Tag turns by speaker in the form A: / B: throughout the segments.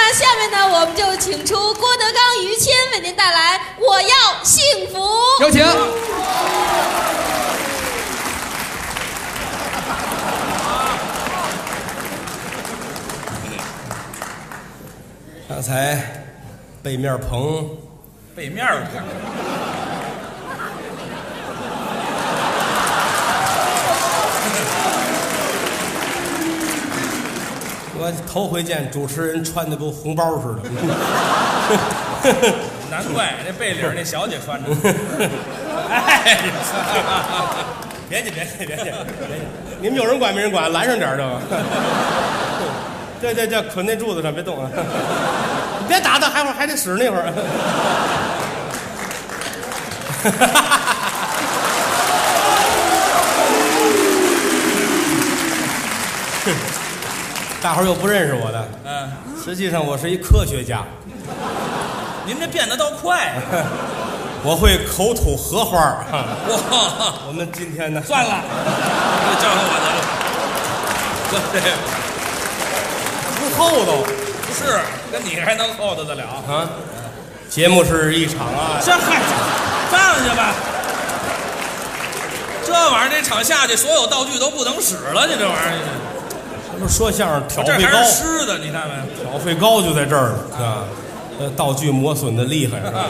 A: 那下面呢，我们就请出郭德纲、于谦为您带来《我要幸福》。
B: 有请。刚才背面棚，
C: 背面儿看。
B: 我头回见主持人穿的跟红包似的。
C: 难怪那背领那小姐穿着。哎，
B: 别介，你们有人管没人管，拦上点这个。这捆那柱子上，别动啊！你别打他，还得使那会儿。大伙儿又不认识我的，实际上我是一科学家。
C: 您这变得倒快啊！
B: 我会口吐荷花儿。
C: 哇，
B: 我们今天呢，
C: 算了，这叫上我得了。对，
B: 不厚道，
C: 不是跟你还能厚得了
B: 啊？节目是一场啊，
C: 这嗨，上去吧。这玩意儿这场下去，所有道具都不能使了，你这玩意儿。
B: 这不说相声挑
C: 这
B: 费高，
C: 还是湿的，你看没？
B: 挑费高就在这儿了啊！道具磨损的厉害是吧？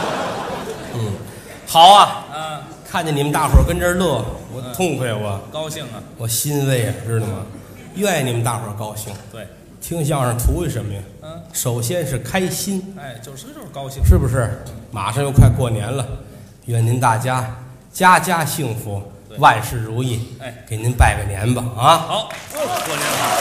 B: 好啊！看见你们大伙儿跟这儿乐，我痛快，我
C: 高兴啊，
B: 我欣慰啊，知道吗？愿意你们大伙儿高兴。
C: 对，
B: 听相声图一什么呀？首先是开心。
C: 哎，就是高兴，
B: 是不是？马上又快过年了，愿您大家家家幸福，万事如意。
C: 哎，
B: 给您拜个年吧啊！
C: 好，过年好。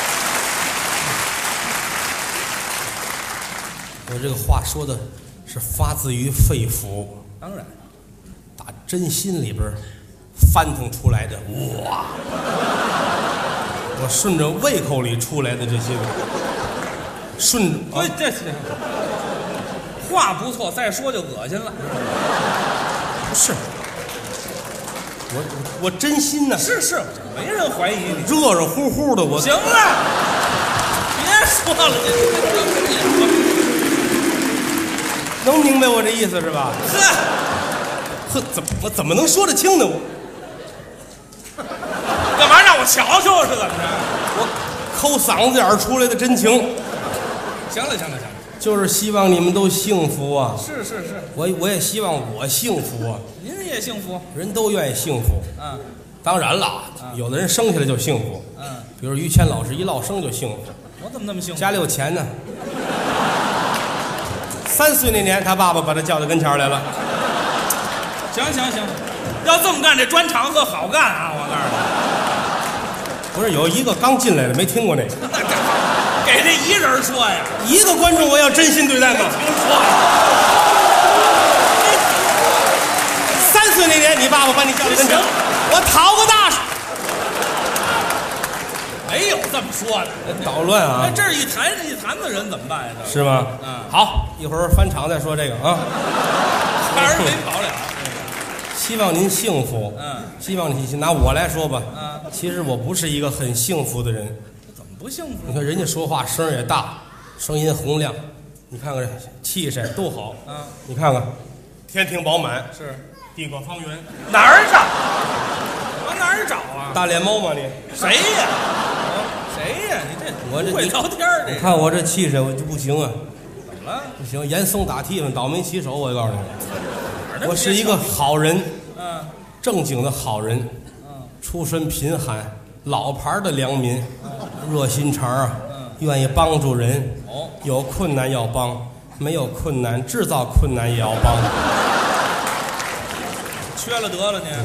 B: 我这个话说的是发自于肺腑，
C: 当然，
B: 打真心里边翻腾出来的。哇！我顺着胃口里出来的这些个，顺着啊，
C: 这话不错，再说就恶心了。
B: 不是，我真心呢。
C: 是，没人怀疑你。
B: 热热乎乎的，我
C: 行了，别说了，
B: 能明白我这意思是吧？
C: 呵，
B: 我怎么能说得清呢？我
C: 干嘛让我瞧瞧是怎么着？
B: 我抠嗓子眼儿出来的真情。
C: 行了，
B: 就是希望你们都幸福啊！
C: 是，
B: 我也希望我幸福啊！
C: 您也幸福，
B: 人都愿意幸福。当然了，有的人生下来就幸福。比如于谦老师一落生就幸福。
C: 我怎么那么幸福？
B: 家里有钱呢。3岁那年，他爸爸把他叫到跟前来了。
C: 行，要这么干，这专场可好干啊！我告诉
B: 你，不是有一个刚进来的，没听过那个。
C: 给这一人说呀，
B: 一个观众我要真心对待吗？
C: 听说
B: 3岁那年，你爸爸把你叫到跟前，我讨个大。
C: 没有这么说的，
B: 捣乱啊！
C: 这一坛子人怎么办呀？
B: 是吗？好，一会儿翻场再说这个啊。
C: 还是没跑了。
B: 希望您幸福。希望你拿我来说吧。其实我不是一个很幸福的人。
C: 怎么不幸福？
B: 你看人家说话声也大，声音洪亮，你看看气势都好。你看看，天庭饱满，
C: 是
B: 地阁方圆，
C: 哪儿找？往哪儿找啊？
B: 大脸猫吗你？
C: 谁呀？你这
B: 我这
C: 会聊天的。
B: 你看我这气势，我就不行啊。
C: 怎么了？
B: 不行，严嵩打替了，倒霉骑手。我告诉你，我是一个好人，正经的好人，出身贫寒，老牌的良民，热心肠啊，愿意帮助人。有困难要帮，没有困难制造困难也要帮。
C: 缺了得了您。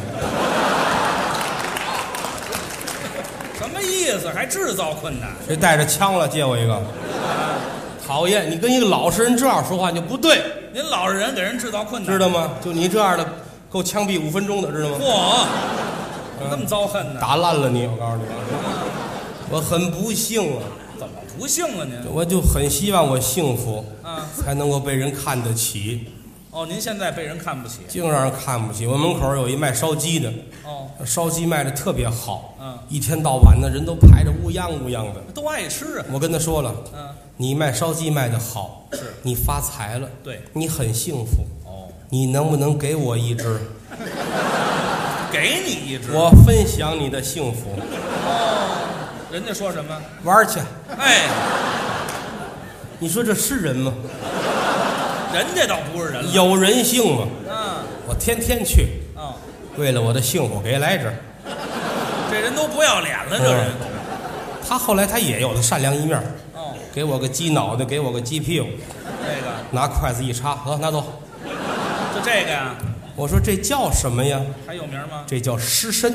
C: 什么意思？还制造困难？
B: 谁带着枪了？借我一个。讨厌！你跟一个老实人这样说话就不对。
C: 您老实人给人制造困难，
B: 知道吗？就你这样的，够枪毙5分钟的，知道吗？
C: 嚯，那么遭恨呢？
B: 打烂了你！我告诉你，我很不幸啊。
C: 怎么不幸了您？
B: 我就很希望我幸福，才能够被人看得起。
C: 哦，您现在被人看不起。
B: 净让人看不起。我门口有一卖烧鸡的，
C: 哦，
B: 烧鸡卖的特别好，
C: 一
B: 天到晚的人都排着乌泱乌泱的，
C: 都爱吃啊。
B: 我跟他说了，你卖烧鸡卖的好，
C: 是
B: 你发财了，
C: 对，
B: 你很幸福。
C: 哦，
B: 你能不能给我一只？
C: 给你一只，
B: 我分享你的幸福。
C: 哦，人家说什么？
B: 玩去。
C: 哎，
B: 你说这是人吗？
C: 人家倒不是人了，
B: 有人性吗？我天天去，为了我的幸福给来只。
C: 这人都不要脸了，这人。
B: 他后来他也有的善良一面，给我个鸡脑袋，给我个鸡屁股，
C: 这个
B: 拿筷子一插，好拿走。
C: 就这个呀？
B: 我说这叫什么呀？
C: 还有名吗？
B: 这叫失身。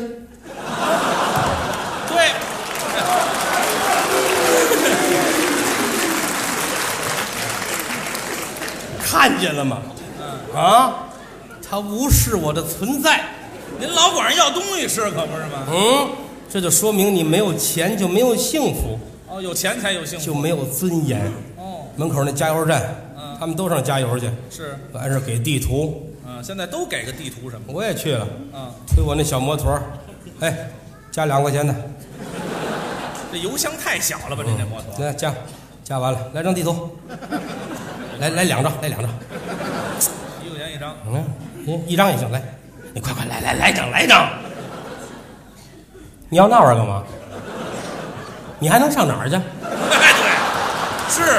C: 对。
B: 看见了吗？他无视我的存在。
C: 您老管人要东西吃，可不是吗？
B: 这就说明你没有钱就没有幸福。
C: 哦，有钱才有幸福，
B: 就没有尊严。
C: 哦，
B: 门口那加油站，他们都上加油去。
C: 是，
B: 完事给地图。
C: 现在都给个地图什么的。
B: 我也去了。推我那小摩托，哎，加2块钱的。
C: 这油箱太小了吧？这摩托。
B: 来加完了，来张地图。来2张，来2张。
C: 1块钱一张。
B: 一张也行，来，你快来张。你要那玩意儿干嘛？你还能上哪儿去？
C: 哎，对，是。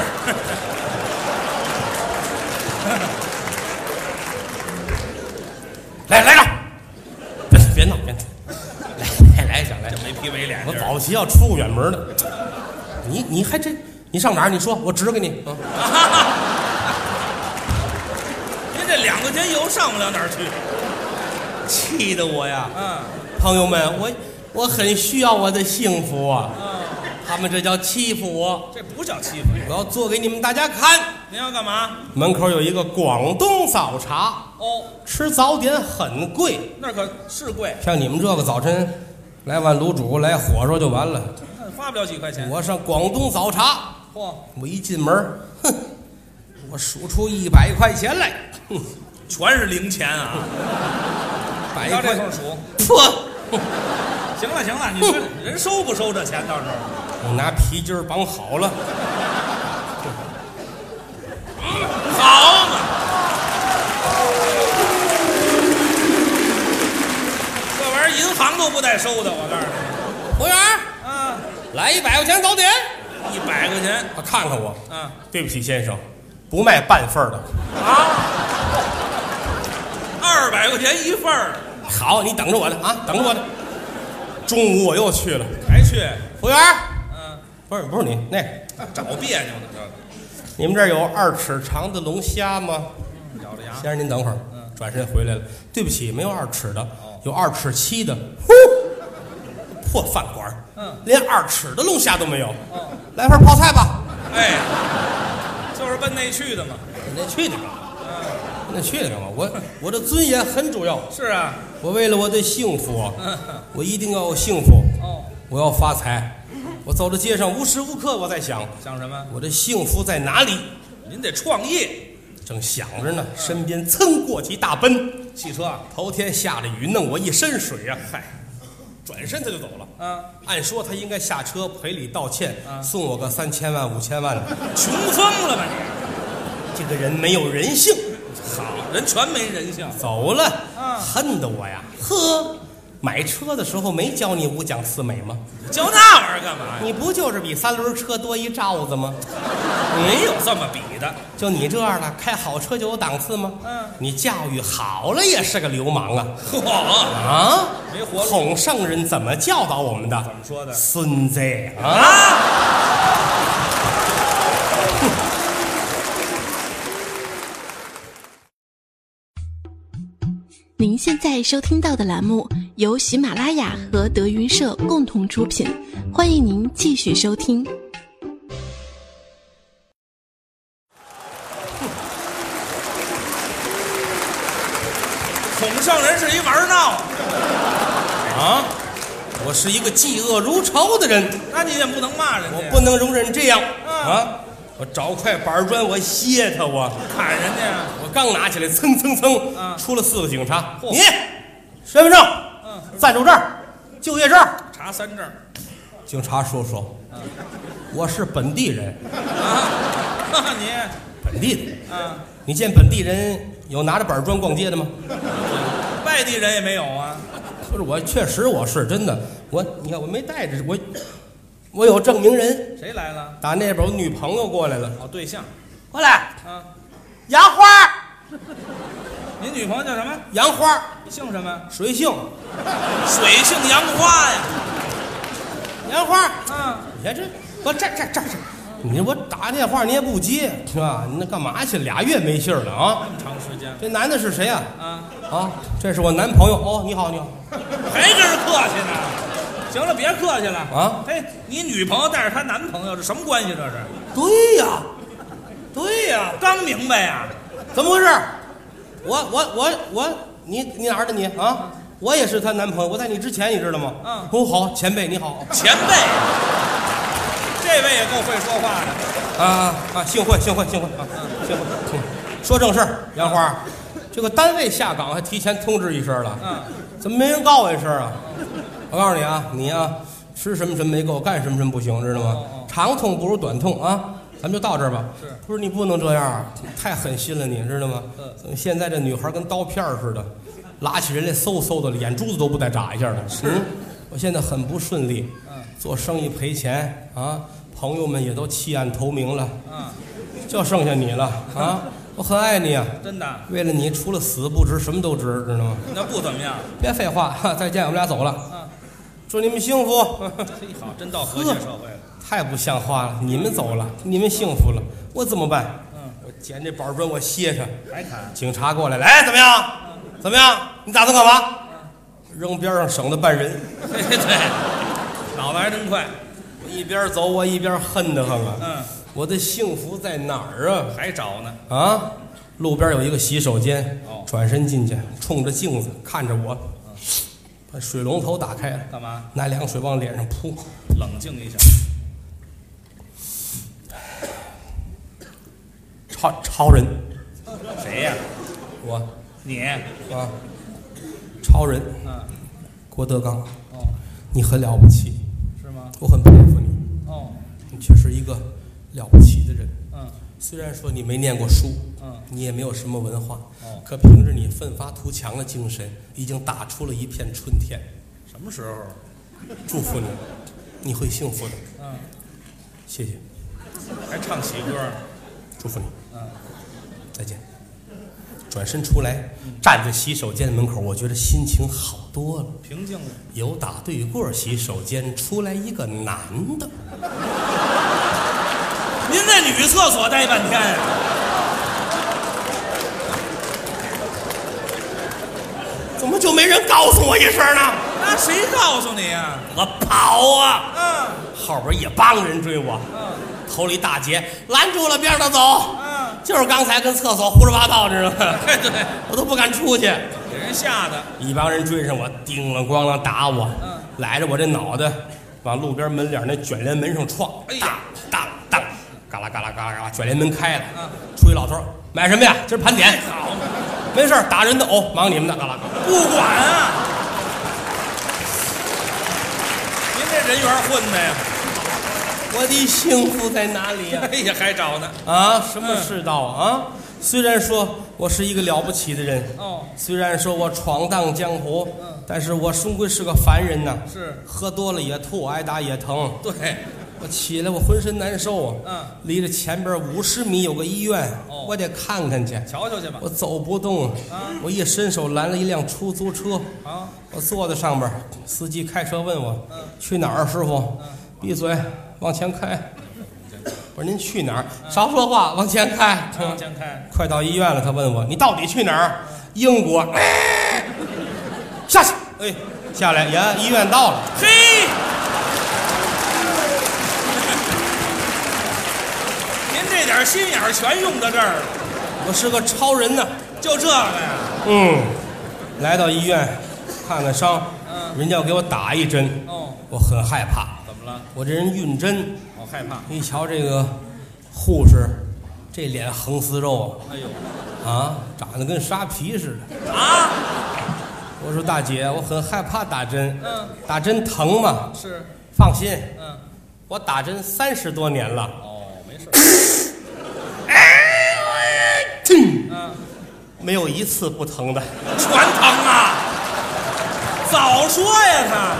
B: 来张，别闹，来一张，来，
C: 这没皮没脸。
B: 我早期要出个远门的，你还真，你上哪儿？你说，我指给你。
C: 您这2块钱油上不了哪儿去，
B: 气得我呀！朋友们，我很需要我的幸福啊！他们这叫欺负我，
C: 这不叫欺负你。
B: 我要做给你们大家看。
C: 您要干嘛？
B: 门口有一个广东早茶，吃早点很贵，
C: 那可是贵。
B: 像你们这个早晨，来碗卤煮，来火烧就完了，
C: 那花不了几块钱。
B: 我上广东早茶，我一进门，我数出100块钱来，
C: 全是零钱啊！100块这数，
B: 破。
C: 行了，你说人收不收这钱？到时候
B: 我拿皮筋绑好了。
C: 好嘛！这玩意儿银行都不带收的，我告诉你。
B: 服务员，来100块钱早点。
C: 100块钱，
B: 他看看我，对不起先生，不卖半份的。
C: 200块钱1份儿。
B: 好，你等着我的啊，等着我的。中午我又去了，
C: 还去？
B: 服务员，不是你那
C: 找别扭的这个。
B: 你们这儿有2尺长的龙虾吗？
C: 咬着牙。
B: 先生您等会儿，转身回来了。对不起，没有2尺的，有2尺7的。破饭馆，连2尺的龙虾都没有。来份泡菜吧。
C: 哎，就是奔那去的嘛。
B: 那去的干嘛？那去的干嘛？我的尊严很重要。
C: 是啊，
B: 我为了我的幸福，我一定要有幸福。我要发财。我走到街上，无时无刻我在想
C: 什么？
B: 我的幸福在哪里？
C: 您得创业。
B: 正想着呢，身边噌过起大奔
C: 汽车。
B: 头天下着雨，弄我一身水啊！嗨，转身他就走了。按说他应该下车赔礼道歉，送我个3000万5000万的。
C: 穷疯了吧你？
B: 这个人没有人性。
C: 好人全没人性。
B: 走了，恨得我呀！呵，买车的时候没教你5讲4美吗？
C: 教那玩意儿干嘛呀？
B: 你不就是比3轮车多一罩子吗？
C: 没有这么比的。
B: 就你这样的，开好车就有档次吗？你教育好了也是个流氓啊！
C: 没活路。
B: 孔圣人怎么教导我们的？
C: 怎么说的？
B: 孙子啊！
D: 您现在收听到的栏目由喜马拉雅和德云社共同出品，欢迎您继续收听。
C: 孔圣人是一玩闹
B: 啊！我是一个嫉恶如仇的人，
C: 那你也不能骂人家。
B: 我不能容忍这样啊！ 我找块板砖，我歇他，我
C: 砍人家呀？
B: 我刚拿起来，蹭蹭蹭，
C: 啊
B: 出了4个警察。
C: 嚯
B: 你身份证，暂住证，就业证。
C: 查3证。
B: 警察叔叔，我是本地人，
C: 你
B: 本地的。
C: 啊，
B: 你见本地人有拿着板砖逛街的吗？
C: 外地人也没有啊。
B: 不是，我确实我是真的，你看我没带着，我有证明人。
C: 谁来了？
B: 打那边我女朋友过来了，
C: 哦，对象。
B: 过来，
C: 啊，
B: 杨花，
C: 您女朋友叫什么？
B: 杨花，
C: 姓什么？
B: 水性，
C: 水性杨花呀。
B: 杨花。
C: 啊，
B: 你看这，我这，你我打电话你也不接，是吧？你那干嘛去？2月没信儿了啊！
C: 那么长时间。
B: 这男的是谁呀？
C: 啊，
B: 这是我男朋友。哦，你好，你好。
C: 还跟人客气呢？行了，别客气了
B: 啊！
C: 嘿，你女朋友带着她男朋友，这什么关系？这是？
B: 对呀，对呀，
C: 刚明白呀？
B: 怎么回事？你哪儿的你啊？我也是她男朋友，我在你之前，你知道吗？哦，好，前辈你好。
C: 前辈，这位也够会说话的。
B: 幸会啊，幸会。说正事儿，杨花，这个单位下岗还提前通知一声了。怎么没人告我一声啊？我告诉你啊，你啊，吃什么没够，干什么不行，知道吗？长痛不如短痛啊！咱们就到这儿吧。
C: 是，
B: 不是你不能这样，太狠心了，你知道吗？现在这女孩跟刀片似的，拉起人来嗖的，眼珠子都不带眨一下的。我现在很不顺利，做生意赔钱啊，朋友们也都弃暗投明了，就剩下你了啊！我很爱你啊，
C: 真的。
B: 为了你，除了死不值，什么都值，知道吗？
C: 那不怎么样。
B: 别废话，再见，我们俩走了。祝你们幸福。
C: 嘿，好，真到和谐社会了。
B: 太不像话了！你们走了，你们幸福了，我怎么办？我捡这板砖，我歇着。
C: 还砍？
B: 警察过来了，哎，怎么样？怎么样？你打算干嘛？扔边上，省得绊人。
C: 对，脑子还真快。
B: 我一边走，我一边恨得慌啊。我的幸福在哪儿啊？
C: 还找呢？
B: 啊，路边有一个洗手间，转身进去，冲着镜子看着我，把水龙头打开了，
C: 干嘛？
B: 拿凉水往脸上扑，
C: 冷静一下。
B: 超人，
C: 谁呀？
B: 我，
C: 你
B: 啊，超人，郭德纲，你很了不起，
C: 是吗？
B: 我很佩服你，你却是一个了不起的人，虽然说你没念过书，你也没有什么文化，可凭着你奋发图强的精神，已经打出了一片春天。
C: 什么时候？
B: 祝福你，你会幸福的。谢谢。
C: 还唱喜歌。
B: 祝福你。再见。转身出来，站在洗手间门口，我觉得心情好多了，
C: 平静了。
B: 有打对过洗手间出来一个男的。
C: 您在女厕所待半天呀？
B: 怎么就没人告诉我一声呢？
C: 那谁告诉你呀？
B: 我跑啊！后边一帮人追我，头里大姐拦住了，边上走。就是刚才跟厕所胡说八道，知道吗？
C: 对，
B: 我都不敢出去，
C: 给人吓的。
B: 一帮人追上我，叮了咣啷打我，来着我这脑袋往路边门脸那卷帘门上撞，当，嘎啦嘎啦嘎啦，卷帘门开了，出一老头，买什么呀？今儿盘点，
C: 好，
B: 没事打人的哦，忙你们的，嘎啦嘎啦，
C: 不管啊！您这人缘混的呀？
B: 我的幸福在哪里呀？
C: 哎呀，还找呢？
B: 啊，什么世道啊？虽然说我是一个了不起的人，虽然说我闯荡江湖，但是我终归是个凡人呐。
C: 是，
B: 喝多了也吐，挨打也疼。
C: 对，
B: 我起来我浑身难受啊。离着前边50米有个医院，我得看看去，
C: 瞧瞧去吧。
B: 我走不动，我一伸手拦了一辆出租车，我坐在上边，司机开车问我去哪儿，师傅？闭嘴，往前开。我说您去哪儿？少说话，往前开。
C: 往前开。
B: 快到医院了，他问我你到底去哪儿？英国。下去。哎，下来呀，医院到了。
C: 嘿，您这点心眼全用到这儿了。
B: 我是个超人呐，
C: 就这个呀。
B: 来到医院看看伤，人家要给我打一针。我很害怕。
C: 怎么了？
B: 我这人晕针。
C: 害怕。
B: 一瞧这个护士这脸横丝肉
C: 哎呦，
B: 啊，长得跟沙皮似的
C: 啊！
B: 我说大姐，我很害怕打针。打针疼吗？
C: 是。
B: 放心，我打针30多年了。
C: 哦，没事。
B: 没有一次不疼的，
C: 全疼啊！早说呀他。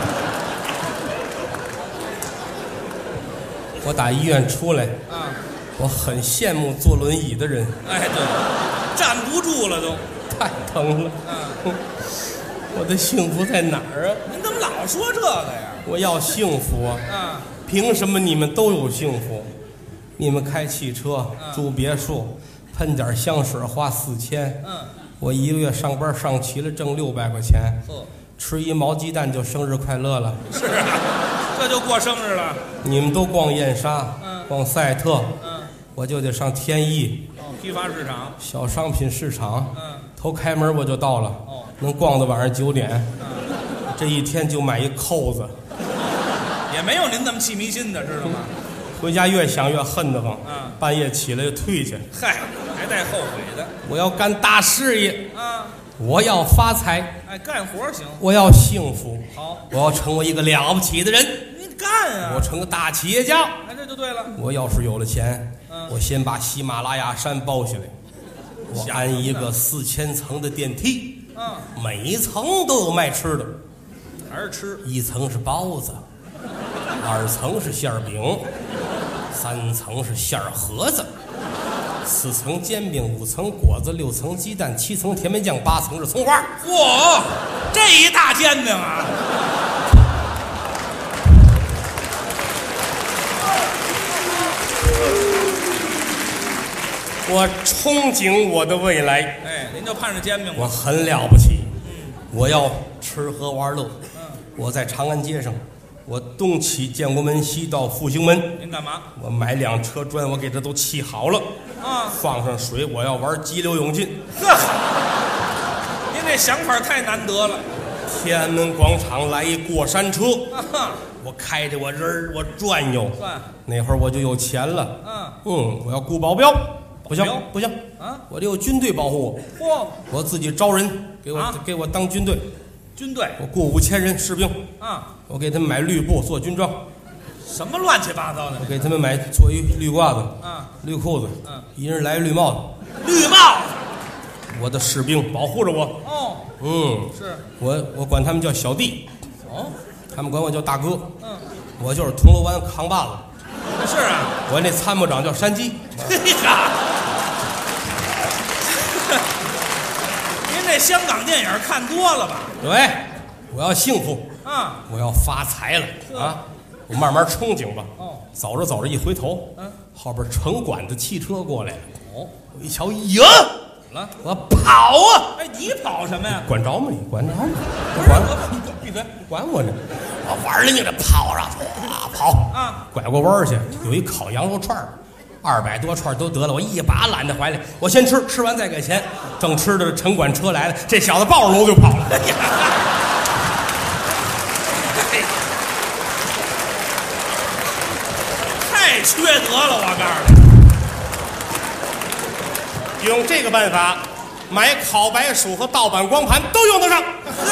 B: 我打医院出来，我很羡慕坐轮椅的人。
C: 哎，对，站不住了都，
B: 太疼了。我的幸福在哪儿啊？
C: 您怎么老说这个呀？
B: 我要幸福啊！凭什么你们都有幸福？你们开汽车，住别墅，喷点香水花4000。我一个月上班上齐了挣600块钱。吃一毛鸡蛋就生日快乐了。
C: 是啊，这就过生日了。
B: 你们都逛燕莎，逛赛特，我就得上天意。
C: 批发市场，
B: 小商品市场，头开门我就到了。能逛到晚上9点。这一天就买一扣子。
C: 也没有您那么气迷心的，知道吗？
B: 回家越想越恨得慌，半夜起来就退去。
C: 嗨，还带后悔的。
B: 我要干大事业我要发财。
C: 哎，干活行。
B: 我要幸福。
C: 好，
B: 我要成为一个了不起的人。
C: 你干啊！
B: 我成个大企业家。
C: 哎，这就对了。
B: 我要是有了钱，我先把喜马拉雅山包下来，我安一个4000层的电梯。每一层都有卖吃的。
C: 还是吃。
B: 1层是包子，2层是馅饼，3层是馅盒子，4层煎饼，5层果子，6层鸡蛋，7层甜面酱，8层是葱花。
C: 嚯，这一大煎饼啊！
B: 我憧憬我的未来。
C: 哎，您就盼着煎饼吧。
B: 我很了不起。我要吃喝玩乐。我在长安街上，我东起建国门，西到复兴门。
C: 您干嘛？
B: 我买2车砖，我给它都砌好了。放上水，我要玩激流勇进。
C: 呵，您这想法太难得了。
B: 天安门广场来一过山车，我开着我人我转悠。那会儿我就有钱了。我要雇保镖。不行不行啊！我得有军队保护我。我自己招人给我当军队。
C: 军队，
B: 我雇5000人士兵。我给他们买绿布做军装。
C: 什么乱七八糟的？
B: 我给他们买做一绿褂子，绿裤子，一人来绿帽子。
C: 绿帽子，
B: 我的士兵保护着我。
C: 是
B: 我管他们叫小弟。他们管我叫大哥。我就是铜锣湾扛把子。
C: 是啊，
B: 我那参谋长叫山鸡。
C: 您这香港电影看多了吧？
B: 对，我要幸福我要发财了我慢慢憧憬吧。走着走着一回头，后边城管的汽车过来了。我一瞧，呀，
C: 了，
B: 我跑啊！
C: 哎，你跑什么呀？
B: 管着吗？你管着吗？
C: 管闭嘴！
B: 管我呢！我玩了命的跑上去跑拐过弯去，有一烤羊肉串200多串都得了，我一把揽在怀里，我先吃，吃完再给钱。正吃着，城管车来了，这小子抱着楼就跑了。
C: 太缺德了，我告
B: 诉你，用这个办法，买烤白薯和盗版光盘都用得上。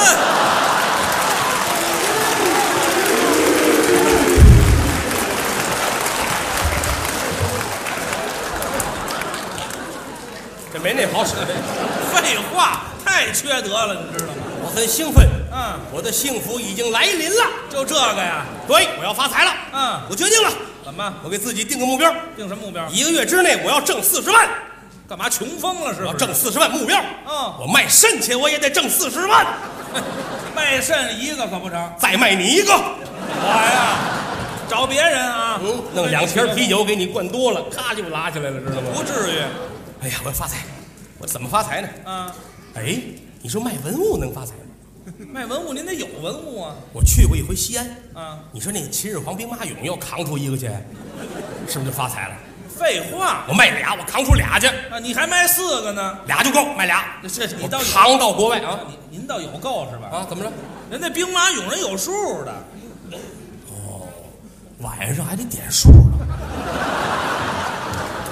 B: 这没那好使。
C: 废话，太缺德了，你知道吗？
B: 我很兴奋，我的幸福已经来临了。
C: 就这个呀？
B: 对，我要发财了。我决定了。
C: 怎么？
B: 我给自己定个目标。
C: 定什么目标
B: ？1个月之内我要挣40万。
C: 干嘛穷疯了是吧？
B: 我要挣40万目标。我卖肾去我也得挣40万。
C: 卖肾一个可不成，
B: 再卖你一个。
C: 我呀，找别人啊。
B: 弄2瓶啤酒给你灌多了，咔就拉起来了，知道吗？
C: 不至于。
B: 哎呀，我要发财，我怎么发财呢？哎，你说卖文物能发财吗？
C: 卖文物您得有文物啊。
B: 我去过一回西安你说那秦始皇兵马俑要扛出1个去，是不是就发财了？
C: 废话，
B: 我卖俩，我扛出俩去
C: 你还卖4个呢？
B: 俩就够，卖俩。
C: 这你倒
B: 扛到国外啊？
C: 您倒有够是吧？
B: 怎么着？
C: 人那兵马俑人有数的。
B: 晚上还得点数呢。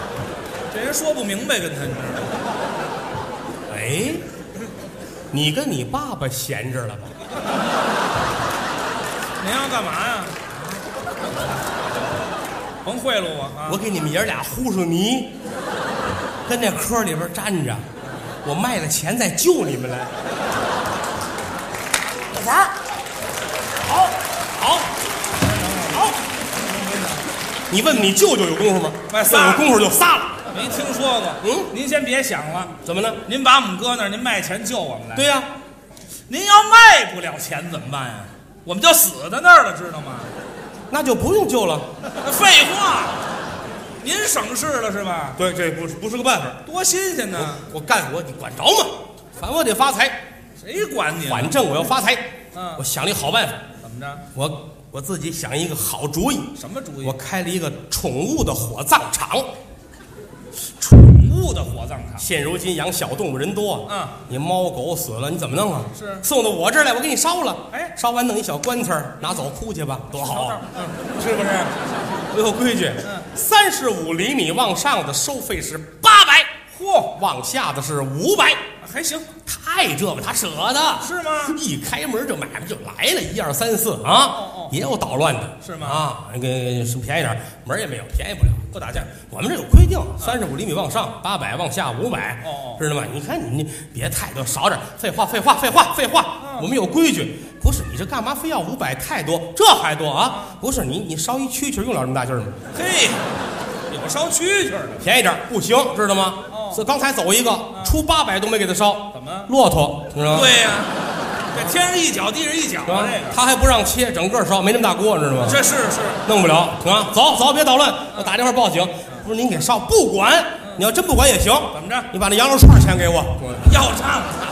C: 人说不明白，跟他你知道吗？
B: 哎，你跟你爸爸闲着了吧？
C: 您要干嘛呀？甭贿赂我啊！
B: 我给你们爷俩糊上泥，跟那科里边站着，我卖了钱再救你们来。
C: 玩儿，好，好，好。
B: 你问你舅舅有功夫吗？
C: 哎撒
B: 有功夫就撒了。
C: 没听说过。您先别想了。
B: 怎么呢？
C: 您把我们搁那儿，您卖钱救我们来。
B: 对呀、
C: 您要卖不了钱怎么办呀？我们就死在那儿了，知道吗？
B: 那就不用救了。
C: 废话，您省事了是吧？
B: 对，这不是个办法。
C: 多新鲜呢！
B: 我干你管着吗？反正我得发财，
C: 谁管你？
B: 反正我要发财。
C: 我
B: 想了一好办法。
C: 怎么着？
B: 我自己想一个好主意。
C: 什么主意？
B: 我开了一个宠物的火葬场。
C: 宠物的火葬场。
B: 现如今养小动物人多，你猫狗死了你怎么弄啊？
C: 是
B: 送到我这儿来，我给你烧了。
C: 哎，
B: 烧完弄一小棺材拿走哭去吧，多好啊！
C: 是不是？
B: 我有规矩，35厘米往上的收费是800，
C: 嚯，
B: 往下的是500，
C: 还行。
B: 太这个他舍得
C: 是吗？
B: 一开门这买卖就来了，1、2、3、4啊，也有捣乱的，
C: 是吗？
B: 啊，那个是便宜点，门也没有，便宜不了，不打架。我们这有规定，35厘米往上800，往下500，知道吗？你看你别太多，少点，废话，我们有规矩。不是你这干嘛非要500？太多，这还多啊？不是你烧一蛐蛐用了这么大劲儿吗？
C: 嘿，有烧蛐蛐的，
B: 便宜点不行，知道吗？所以刚才走一个出800都没给他烧，
C: 怎么？
B: 骆驼，知道吗？
C: 对呀，这天上一脚地上一脚啊，这个
B: 他还不让切，整个烧，没那么大锅，知道吗？
C: 这是
B: 弄不了啊！走，别捣乱，我打电话报警。不是您给烧，不管，你要真不管也行。
C: 怎么着？
B: 你把那羊肉串钱给我，
C: 要账。